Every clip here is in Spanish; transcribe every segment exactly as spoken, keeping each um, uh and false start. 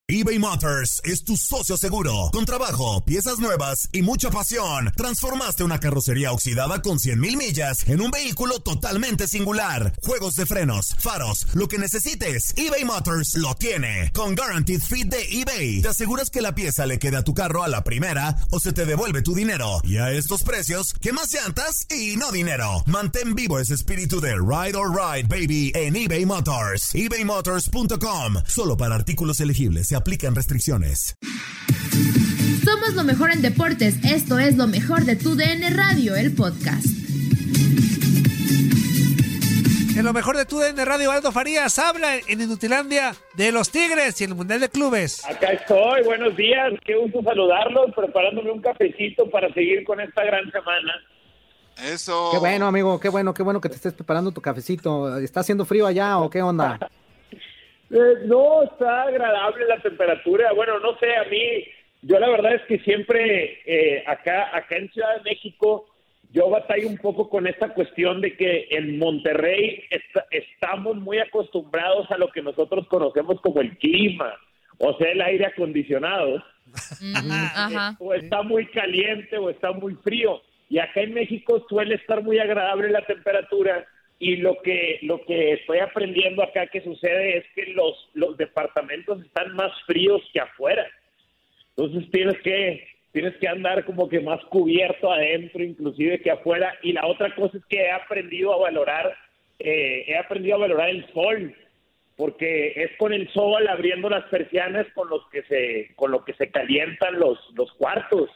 eBay Motors es tu socio seguro. Con trabajo, piezas nuevas y mucha pasión, transformaste una carrocería oxidada con cien mil millas en un vehículo totalmente singular. Juegos de frenos, faros, lo que necesites, eBay Motors lo tiene. Con Guaranteed Fit de eBay, te aseguras que la pieza le quede a tu carro a la primera o se te devuelve tu dinero. Y a estos precios, ¿qué más llantas y no dinero? Mantén vivo ese espíritu de Ride or Ride, baby, en eBay Motors. ebay motors punto com. Solo para artículos elegibles se aplican restricciones. Somos lo mejor en deportes. Esto es lo mejor de tu D N Radio, el podcast. En lo mejor de tu D N Radio, Aldo Farías habla en Inutilandia de los Tigres y el Mundial de Clubes. Acá estoy, buenos días, qué gusto saludarlos, preparándome un cafecito para seguir con esta gran semana. Eso. Qué bueno, amigo, qué bueno, qué bueno que te estés preparando tu cafecito. ¿Está haciendo frío allá o qué onda? Eh, no, está agradable la temperatura. Bueno, no sé, a mí, yo la verdad es que siempre eh, acá, acá en Ciudad de México, yo batallo un poco con esta cuestión de que en Monterrey est- estamos muy acostumbrados a lo que nosotros conocemos como el clima, o sea, el aire acondicionado. Mm, ajá. O está muy caliente o está muy frío. Y acá en México suele estar muy agradable la temperatura. Y lo que lo que estoy aprendiendo acá que sucede es que los, los departamentos están más fríos que afuera. Entonces tienes que tienes que andar como que más cubierto adentro inclusive que afuera. Y la otra cosa es que he aprendido a valorar eh, he aprendido a valorar el sol, porque es con el sol abriendo las persianas con los que se con lo que se calientan los los cuartos.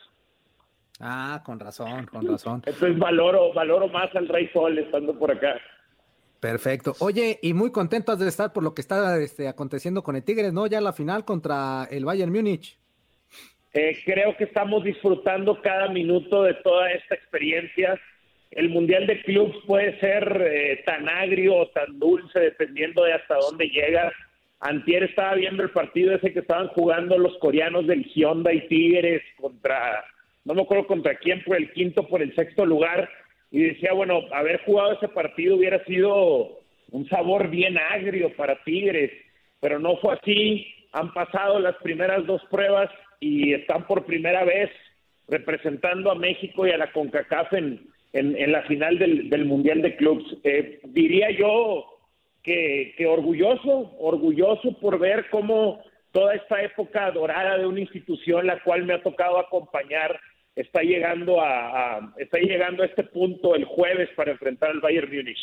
Ah, con razón, con razón. Entonces valoro, valoro más al Rey Sol estando por acá. Perfecto. Oye, y muy contentos de estar por lo que está este, aconteciendo con el Tigres, ¿no? Ya la final contra el Bayern Múnich. Eh, creo que estamos disfrutando cada minuto de toda esta experiencia. El Mundial de Clubs puede ser eh, tan agrio o tan dulce, dependiendo de hasta dónde llega. Antier estaba viendo el partido ese que estaban jugando los coreanos del Hyundai Tigres contra... no me acuerdo contra quién, por el quinto, por el sexto lugar, y decía, bueno, haber jugado ese partido hubiera sido un sabor bien agrio para Tigres, pero no fue así. Han pasado las primeras dos pruebas y están por primera vez representando a México y a la CONCACAF en, en, en la final del, del Mundial de Clubs. Eh, diría yo que, que orgulloso, orgulloso por ver cómo toda esta época dorada de una institución la cual me ha tocado acompañar está llegando a, a está llegando a este punto el jueves para enfrentar al Bayern Múnich.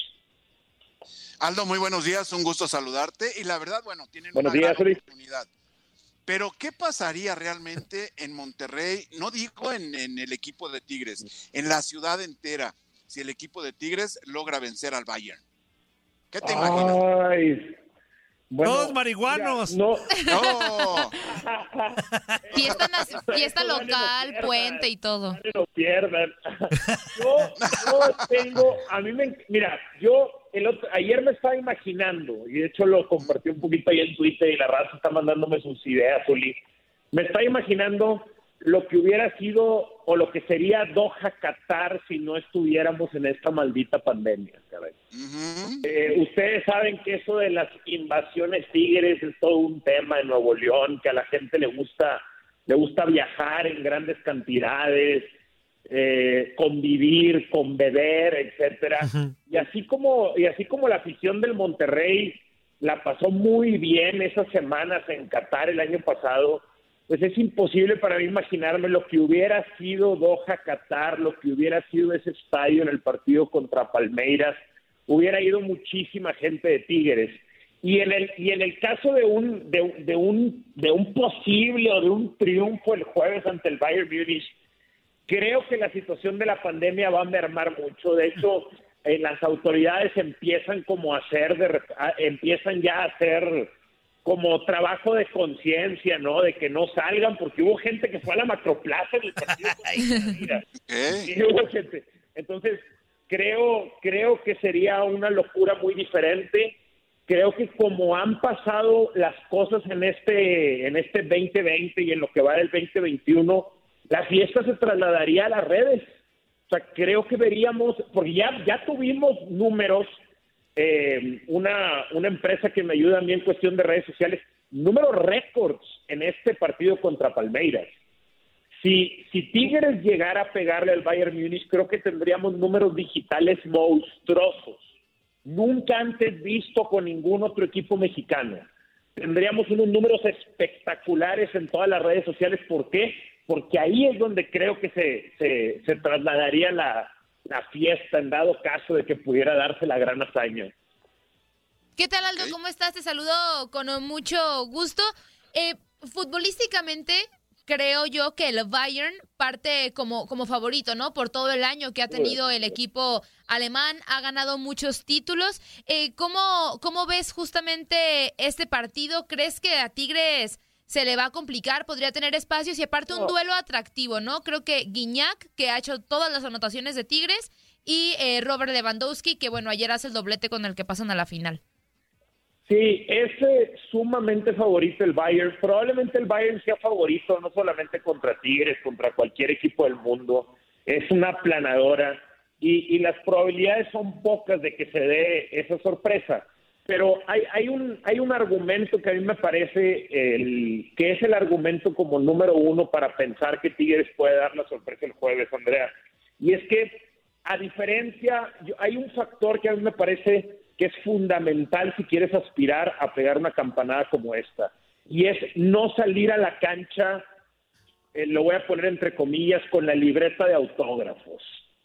Aldo, muy buenos días, un gusto saludarte. Y la verdad, bueno, tienen buenos una días, gran Luis. oportunidad. Pero, ¿qué pasaría realmente en Monterrey? No digo en, en el equipo de Tigres, en la ciudad entera, si el equipo de Tigres logra vencer al Bayern. ¿Qué te imaginas? Ay, bueno, Todos marihuanos. mira, no, No, Fiesta, nac- fiesta Eso no local, lo puente y todo. no lo pierdan. Yo, yo tengo, a mí me, mira, yo el otro, ayer me estaba imaginando, y de hecho lo compartí un poquito ahí en Twitter y la raza está mandándome sus ideas, Uli. Me estaba imaginando lo que hubiera sido o lo que sería Doha, Qatar, si no estuviéramos en esta maldita pandemia, caray. uh-huh. Eh, ustedes saben que eso de las invasiones tigres es todo un tema en Nuevo León, que a la gente le gusta, le gusta viajar en grandes cantidades, eh, convivir, con beber, etcétera. Uh-huh. Y así como, y así como la afición del Monterrey la pasó muy bien esas semanas en Qatar el año pasado, pues es imposible para mí imaginarme lo que hubiera sido Doha, Qatar, lo que hubiera sido ese estadio en el partido contra Palmeiras. Hubiera ido muchísima gente de Tigres. Y en el y en el caso de un de, de un de un posible o de un triunfo el jueves ante el Bayern Múnich, creo que la situación de la pandemia va a mermar mucho. De hecho, eh, las autoridades empiezan como a hacer de, a, empiezan ya a hacer como trabajo de conciencia, ¿no? De que no salgan, porque hubo gente que fue a la Macroplaza en el partido. ¿Qué? Y hubo gente. Entonces, creo, creo que sería una locura muy diferente. Creo que como han pasado las cosas en este, en este veinte veinte y en lo que va del veinte veintiuno, la fiesta se trasladaría a las redes. O sea, creo que veríamos, porque ya, ya tuvimos números. Eh, una, una empresa que me ayuda a mí en cuestión de redes sociales, números récords en este partido contra Palmeiras. Si, si Tigres llegara a pegarle al Bayern Múnich, creo que tendríamos números digitales monstruosos, nunca antes visto con ningún otro equipo mexicano. Tendríamos unos números espectaculares en todas las redes sociales. ¿Por qué? Porque ahí es donde creo que se, se, se trasladaría la, la fiesta en dado caso de que pudiera darse la gran hazaña. ¿Qué tal, Aldo? ¿Cómo estás? Te saludo con mucho gusto. Eh, futbolísticamente, creo yo que el Bayern parte como, como favorito, ¿no? Por todo el año que ha tenido el equipo alemán, ha ganado muchos títulos. Eh, ¿cómo, ¿Cómo ves justamente este partido? ¿Crees que a Tigres se le va a complicar? ¿Podría tener espacios? Y aparte un duelo atractivo, ¿no? Creo que Guiñac, que ha hecho todas las anotaciones de Tigres, y eh, Robert Lewandowski, que bueno, ayer hace el doblete con el que pasan a la final. Sí, es eh, sumamente favorito el Bayern. Probablemente el Bayern sea favorito no solamente contra Tigres, contra cualquier equipo del mundo. Es una aplanadora y, y las probabilidades son pocas de que se dé esa sorpresa. Pero hay, hay un hay un argumento que a mí me parece el, que es el argumento como número uno para pensar que Tigres puede dar la sorpresa el jueves, Andrea. Y es que, a diferencia, yo, hay un factor que a mí me parece que es fundamental si quieres aspirar a pegar una campanada como esta, y es no salir a la cancha, eh, lo voy a poner entre comillas, con la libreta de autógrafos.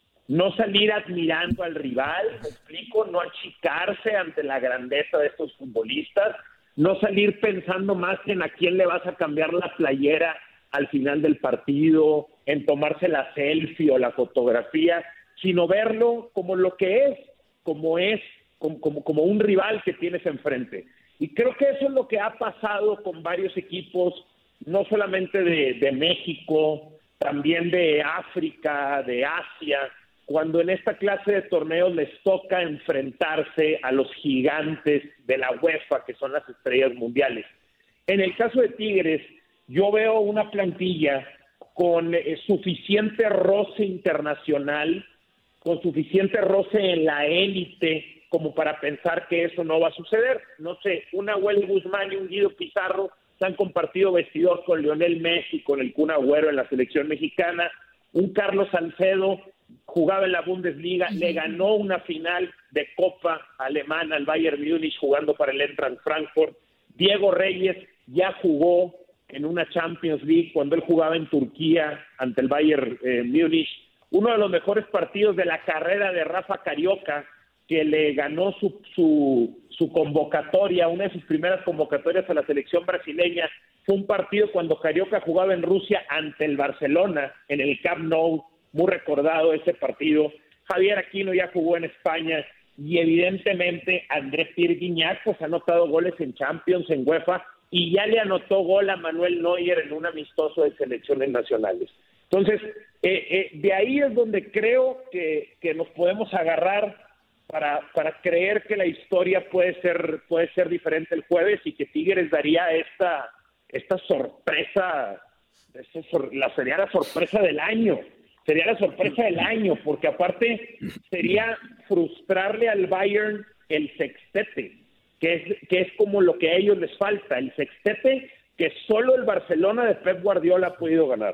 No salir admirando al rival, ¿me explico? No achicarse ante la grandeza de estos futbolistas, no salir pensando más en a quién le vas a cambiar la playera al final del partido, en tomarse la selfie o la fotografía, sino verlo como lo que es, como es, Como, como, como un rival que tienes enfrente. Y creo que eso es lo que ha pasado con varios equipos, no solamente de, de México, también de África, de Asia, cuando en esta clase de torneos les toca enfrentarse a los gigantes de la UEFA, que son las estrellas mundiales. En el caso de Tigres, yo veo una plantilla con eh, suficiente roce internacional, con suficiente roce en la élite, como para pensar que eso no va a suceder. No sé, un Nahuel Guzmán y un Guido Pizarro se han compartido vestidor con Lionel Messi, con el Kun Agüero en la selección mexicana. Un Carlos Salcedo jugaba en la Bundesliga, uh-huh. le ganó una final de Copa alemana al Bayern Múnich jugando para el Eintracht Frankfurt. Diego Reyes ya jugó en una Champions League cuando él jugaba en Turquía ante el Bayern eh, Múnich. Uno de los mejores partidos de la carrera de Rafa Carioca, que le ganó su, su, su convocatoria, una de sus primeras convocatorias a la selección brasileña, fue un partido cuando Carioca jugaba en Rusia ante el Barcelona, en el Camp Nou, muy recordado ese partido. Javier Aquino ya jugó en España, y evidentemente André Pierre Guignac pues, ha anotado goles en Champions, en UEFA, y ya le anotó gol a Manuel Neuer en un amistoso de selecciones nacionales. Entonces, eh, eh, de ahí es donde creo que, que nos podemos agarrar Para, para creer que la historia puede ser puede ser diferente el jueves y que Tigres daría esta esta sorpresa, esta sor, la sería la sorpresa del año, sería la sorpresa del año, porque aparte sería frustrarle al Bayern el sextete, que es que es como lo que a ellos les falta, el sextete que solo el Barcelona de Pep Guardiola ha podido ganar.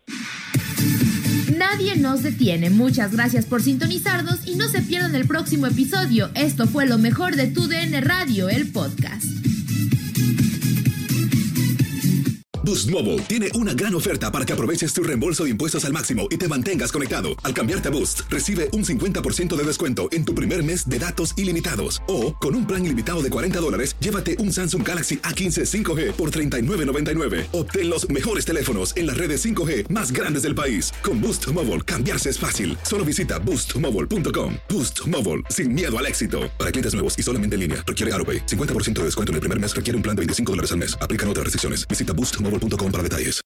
Nadie nos detiene. Muchas gracias por sintonizarnos y no se pierdan el próximo episodio. Esto fue lo mejor de Tu D N Radio, el podcast. Boost Mobile tiene una gran oferta para que aproveches tu reembolso de impuestos al máximo y te mantengas conectado. Al cambiarte a Boost, recibe un cincuenta por ciento de descuento en tu primer mes de datos ilimitados. O, con un plan ilimitado de cuarenta dólares, llévate un Samsung Galaxy A quince cinco G por treinta y nueve noventa y nueve. Obtén los mejores teléfonos en las redes cinco G más grandes del país. Con Boost Mobile, cambiarse es fácil. Solo visita boost mobile punto com. Boost Mobile, sin miedo al éxito. Para clientes nuevos y solamente en línea, requiere AroPay. cincuenta por ciento de descuento en el primer mes requiere un plan de veinticinco dólares al mes. Aplican otras restricciones. Visita boost mobile punto com para detalles.